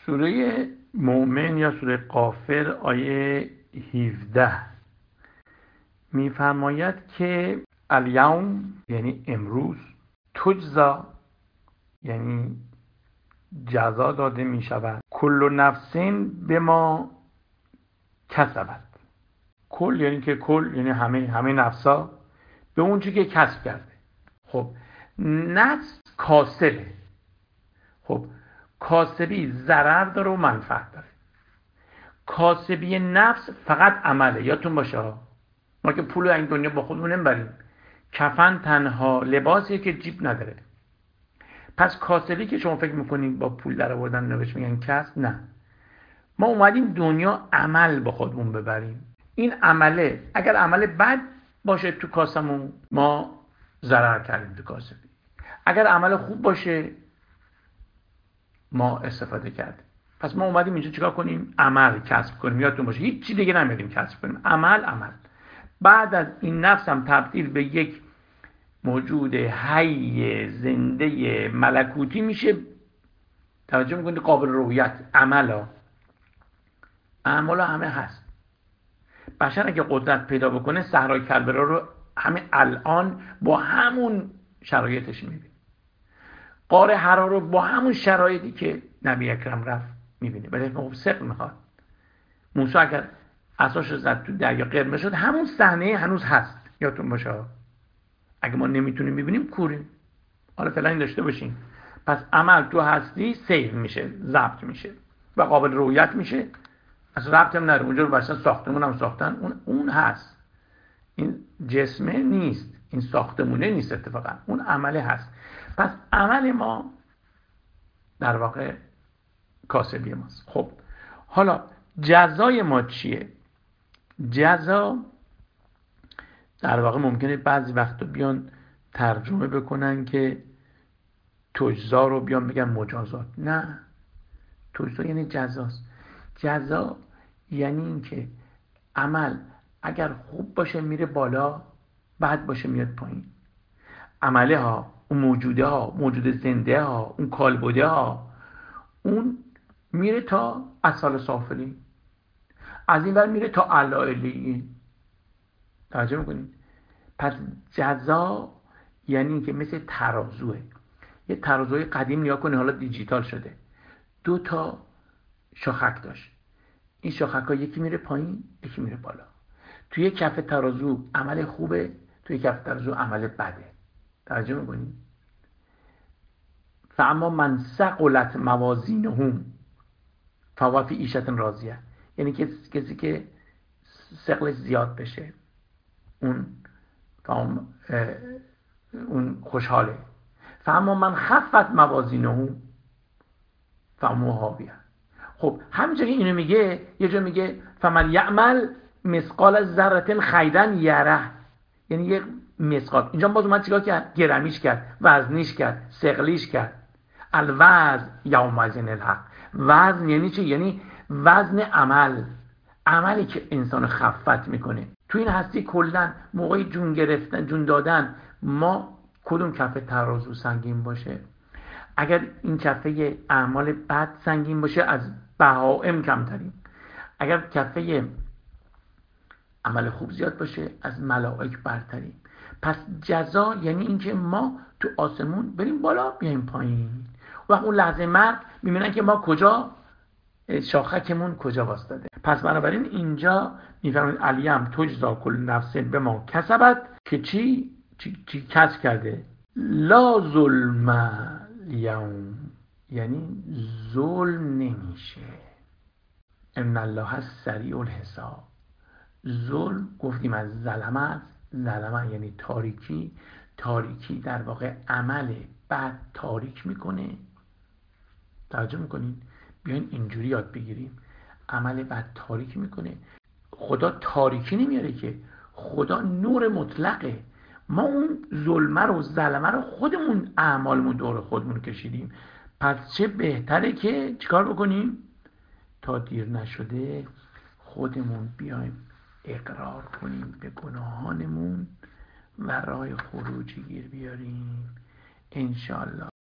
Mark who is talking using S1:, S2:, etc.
S1: سوره مومن یا سوره غافر آیه 17 میفرماید که الیوم یعنی امروز، تجزا یعنی جزا داده می شود، کل نفس به ما کسبت. کل یعنی که کل یعنی همه نفسا به اون چیزی که کسب کرده. خب نفس کاسبه. خب کاسبی ضرر داره و منفعت داره. کاسبی نفس فقط عمله. یادتون باشه ما که پول این دنیا با خودمون نمیبریم. کفن تنها لباسیه که جیب نداره. پس کاسبی که شما فکر میکنید با پول در آوردن نوش میگن کسب، نه. ما اومدیم دنیا عمل با خودمون ببریم. این عمله اگر عمل بد باشه تو کاسمون، ما ضرر کردیم تو کاسبی. اگر عمل خوب باشه، ما استفاده کردیم. پس ما اومدیم اینجا چیکار کنیم؟ عمل کسب کنیم. یادتون باشه هیچ چی دیگه نمیدیم کسب کنیم. عمل. بعد از این نفس هم تبدیل به یک موجود حی زنده ملکوتی میشه. توجه میکنید؟ قابل رؤیت. اعمال همه هست. بشر اگه قدرت پیدا بکنه صحرای کربلا رو همه الان با همون شرایطش میبینه. غار حرا رو با همون شرایطی که نبی اکرم رفت میبینه. ولی خب صبر میخواد. موسی اگر عصاش زد تو دریا قرمز شد، همون صحنه هنوز هست. یادتون باشه اگه ما نمیتونیم ببینیم کوریم. حالا فعلا این داشته باشین. پس عمل تو هستی سیو میشه، ضبط میشه و قابل رؤیت میشه. از ربط هم نره. اونجا رو باشن ساختمون هم ساختن، اون هست. این جسمه نیست، این ساختمونه نیست اتفاقا، اون عمله هست. پس عمل ما در واقع کاسبی ماست. خب حالا جزای ما چیه؟ جزا در واقع ممکنه بعضی وقتا بیان ترجمه بکنن که تجزا رو بیان بگن مجازات. نه، تجزا یعنی جزاست. جزا یعنی این که عمل اگر خوب باشه میره بالا، بد باشه میاد پایین. عمله ها، اون موجوده ها، موجود زنده ها، اون کالبده ها، اون میره تا اسفل سافلین، از این ور میره تا اعلی علیین. توجه میکنید؟ پس جزا یعنی این که مثل ترازوه. یه ترازوی قدیم نیا کنی، حالا دیجیتال شده. 2 تا شاخک داشت. این شاخک ها یکی میره پایین، یکی میره بالا. توی یک کف ترازو عمل خوبه، توی یک کف ترازو عمل بده. توجه میکنید؟ فاما من ثقلت موازینهم فهو فی عیشة راضیه. یعنی کسی که ثقلش زیاد بشه اون خوشحاله. فاما من خفت موازینهم فهو هاویه. خب همینجا که اینو میگه، یه جا میگه فمن یعمل مثقال ذره خیرا یره. یعنی یک مثقال. اینجا باز اومد چیکار کرد؟ گرمیش کرد، وزنیش کرد، ثقلیش کرد. الوزن یومئذ الحق. وزن یعنی چی؟ یعنی وزن عمل. عملی که انسان خفت میکنه تو این هستی. کلا موقعی جون گرفتن، جون دادن، ما کدوم کفه ترازو سنگین باشه؟ اگر این کفه اعمال بد سنگین باشه از بهائم کمتریم. اگر کفه عمل خوب زیاد باشه از ملائک برتریم. پس جزا یعنی اینکه ما تو آسمون بریم بالا بیایم پایین. و اون لحظه مرگ میبینن که ما کجا، شاخکمون کجا واسطاده. پس بنابراین اینجا میفرمایید الیم تجزا کل نفس به ما کسبت، که چی کسب کرده. لا ظلم الیوم، یعنی ظلم نمیشه. ان الله سریع الحساب. ظلم گفتیم از ظلمه یعنی تاریکی در واقع عمل بد تاریک میکنه. توجه میکنین؟ بیاین اینجوری یاد بگیریم. عمل بد تاریک میکنه. خدا تاریکی نمیاره که، خدا نور مطلقه. ما اون ظلمه رو ظلمه رو خودمون اعمالمون دور خودمون کشیدیم. پس چه بهتره که چیکار بکنیم؟ تا دیر نشده خودمون بیایم اقرار کنیم به گناهانمون و راه خروجی گیر بیاریم انشالله.